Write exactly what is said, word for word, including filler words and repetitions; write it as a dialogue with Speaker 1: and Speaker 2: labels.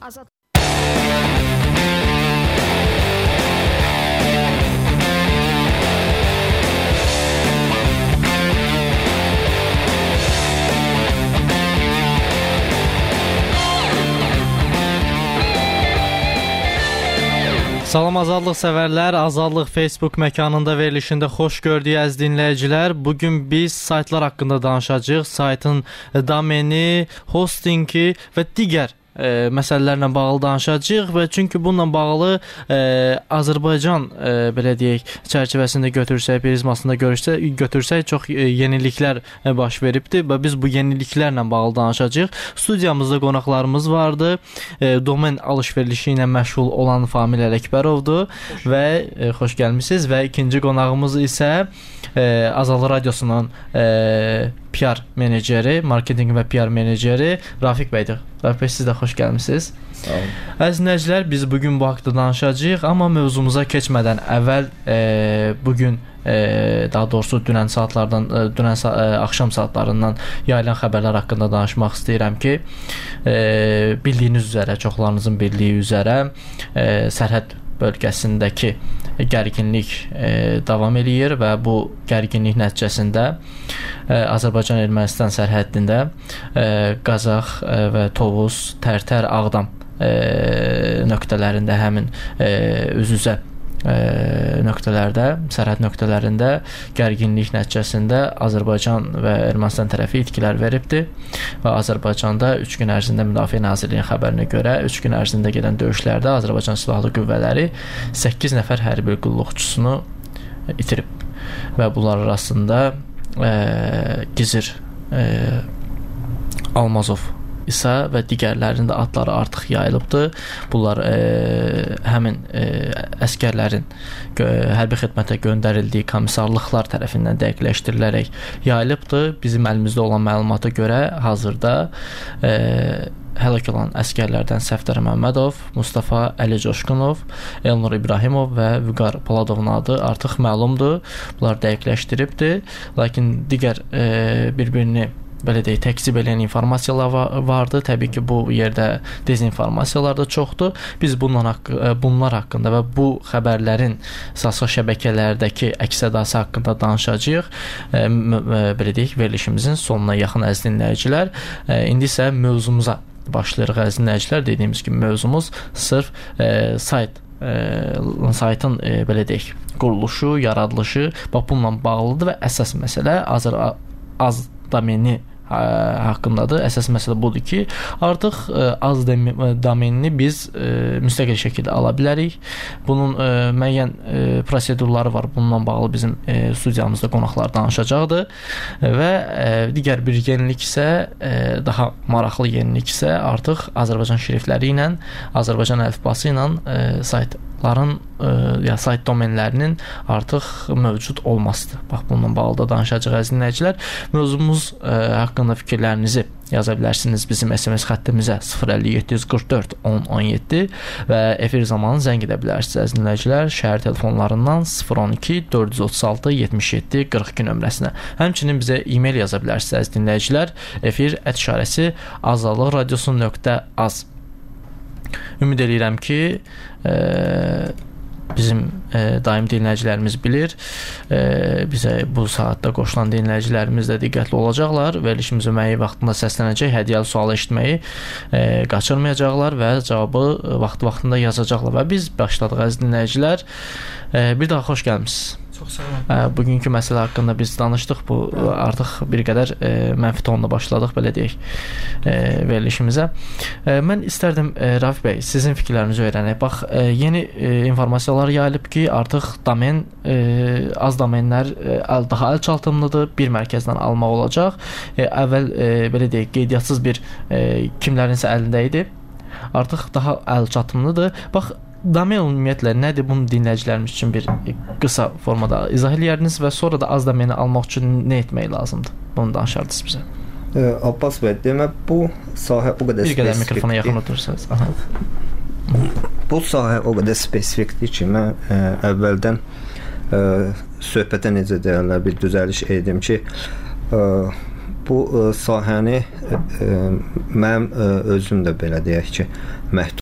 Speaker 1: Azad.
Speaker 2: Salam Azadlıq sevərlər, Azadlıq Facebook məkanında verilişində xoş gördük əziz dinləyicilər. Bugün biz saytlar haqqında danışacağıq. Saytın domeni, hostingi və digər e, məsələlərlə bağlı danışacağıq və çünki bununla bağlı e, Azərbaycan e, belə deyək çərçivəsində götürsək, prizmasında görürsək, götürsək çox e, yeniliklər e, baş veribdi və biz bu yeniliklərlə bağlı danışacağıq. Studiyamızda qonaqlarımız vardı. E, domen alış-verişi ilə məşğul olan Famil Ələkbərovdur və e, xoş gəlmisiniz və ikinci qonağımız isə e, Azadlıq Radiosunun e, P R meneceri, marketinq və P R meneceri Rafiq bəydir. Rafiq bəy, siz də xoş gəlmisiniz.
Speaker 3: Sağ olun.
Speaker 2: Əziz dinləyicilər, biz bugün bu haqqda danışacağıq, amma mövzumuza keçmədən əvvəl e, bugün e, daha doğrusu dünən saatlardan, e, dünən sa e, axşam saatlarından yayılan xəbərlər haqqında danışmaq istəyirəm ki, e, bildiyiniz üzrə, çoxlarınızın bildiyi üzrə e, sərhəd bölgəsindəki gərginlik e, davam eləyir və bu gərginlik nəticəsində e, Azərbaycan-Ermənistan sərhəddində e, Qazax e, və Tovuz, Tərtər, Ağdam e, nöqtələrində həmin e, üz-üzə e, nöqtələrdə, sərhəd nöqtələrində gərginlik nəticəsində Azərbaycan və Ermənistan tərəfi itkilər veribdir və Azərbaycanda üç gün ərzində Müdafiə Nazirliyinin xəbərinə görə üç gün ərzində gedən döyüşlərdə Azərbaycan Silahlı Qüvvələri səkkiz nəfər hərbi qulluqçusunu itirib və bunlar arasında e, Gizir e, Almazov isə və digərlərinin də adları artıq yayılıbdır. Bunlar e, həmin e, əskərlərin gö hərbi xidmətə göndərildiyi komissarlıqlar tərəfindən dəqiqləşdirilərək yayılıbdır. Bizim əlimizdə olan məlumata görə hazırda e, həlak olan əskərlərdən Səfdər Məmmədov, Mustafa Əli Coşqunov, Elnur İbrahimov və Vüqar Poladovun adı artıq məlumdur. Bunlar dəqiqləşdiribdir. Lakin digər e, bir-birini belə deyək, təkzib eləyən informasiyalar vardı. Təbii ki, bu yerdə dezinformasiyalar da çoxdur. Biz bunlar, haqq bunlar haqqında və bu xəbərlərin sosial şəbəkələrdəki əks-sədası haqqında danışacağıq. E, belə deyək, verilişimizin sonuna yaxın əziz dinləyicilər. E, indi isə mövzumuza başlayırıq əziz dinləyicilər. Dediyimiz kimi mövzumuz sırf e, sayt e, saytın e, belə deyək, quruluşu, yaradılışı bax bununla bağlıdır və əsas məsələ Azər az domeni haqqındadır. Əsas məsələ budur ki, artıq ə, az domenini biz ə, müstəqil şəkildə ala bilərik. Bunun ə, müəyyən ə, prosedurları var. Bununla bağlı bizim ə, studiyamızda qonaqlar danışacaqdır. Və ə, digər bir yenilik isə, ə, daha maraqlı yenilik isə artıq Azərbaycan şriftləri ilə, Azərbaycan əlifbası ilə ə, saytların ə, ya sayt domenlərinin artıq mövcud olmasıdır. Bax, bununla bağlı da danışacağıq əziz dinləyicilər. Mövzumuz ə, haqqında fikirlərinizi yaza bilərsiniz bizim S M S xəttimizə sıfır əlli yeddi yüz qırx dörd on on yeddi və efir zamanı zəng edə bilərsiniz əziz dinləyicilər şəhər telefonlarından sıfır on iki dörd yüz otuz altı yetmiş yeddi qırx iki nömrəsinə. Həmçinin bizə e-mail yaza bilərsiniz əziz dinləyicilər efir ət işarəsi azadlıq radiosu nöqtə az. Ümid edirəm ki, e, bizim e, daim dinləyicilərimiz bilir. E, bizə bu saatda qoşulan dinləyicilərimiz də diqqətli olacaqlar. Verilişimizə müəyyən vaxtında səslənəcək, hədiyyəli sual eşitməyi e, qaçırmayacaqlar və cavabı vaxt-vaxtında yazacaqlar. Və biz başladıq əziz dinləyicilər. E, bir daha xoş gəlmisiniz.
Speaker 3: Çox sağ olun.
Speaker 2: Bugünkü məsələ haqqında biz danışdıq. Bu artıq bir qədər e, mənfi tonla başladıq, belə deyək, e, verilişimizə. E, mən istərdim e, Rafiq bəy, sizin fikirlərinizi öyrənək. Bax, e, yeni e, informasiyalar yayılıb ki, artıq domen e, az domenlər e, daha əlçatımlıdır, bir mərkəzdən almaq olacaq. E, əvvəl e, belə deyək, qeydiyyatssız bir e, kimlərinsə əlində idi. Artıq daha əlçatımlıdır. Bax, domen ümumiyyətlə nədir? Bunu dinləyicilərimiz üçün bir qısa formada izah edərdiniz və sonra da az domeni almaq üçün nə etmək lazımdır? Bunu danışardınız bizə.
Speaker 3: Ə, Abbas bəy, demək bu sahə o qədər
Speaker 2: spesifikdir. Bir qədər mikrofona yaxın oturursanız.
Speaker 3: Bu sahə o qədər spesifikdir ki, mən ə, əvvəldən ə, söhbətə necə deyirlər, bir düzəliş edim ki, ə, bu ə, sahəni ə, mənim ə, özüm də belə deyək ki, məhdud